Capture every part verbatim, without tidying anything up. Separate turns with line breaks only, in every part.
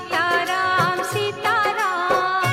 सीताराम सीताराम।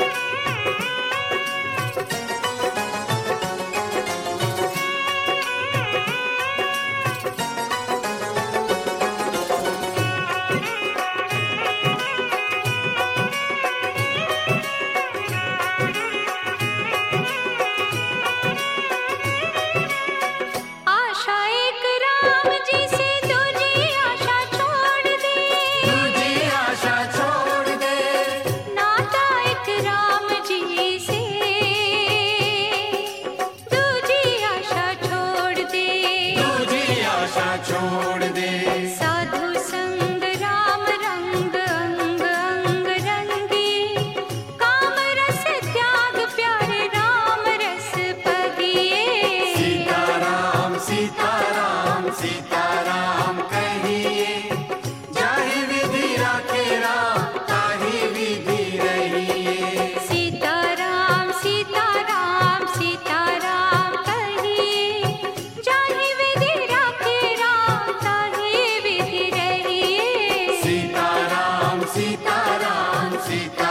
आशा एक राम जी से दूजी आशा छोड़ दे,
दूजी आशा छोड़ दे,
नाता एक राम जी से दूजी आशा छोड़ दे,
दूजी आशा छोड़ दे।
साधु संग राम रंग अंग अंग रंगी, काम रस त्याग प्यारे राम रस पगिए।
सीताराम सीताराम सीताराम कहिए, जाहि विधि राखे राम ताहि विधि रहिए।
सीताराम सीताराम सीताराम कहिए, जाहि विधि राखे राम ताहि विधि रहिए।
सीताराम सीताराम सीता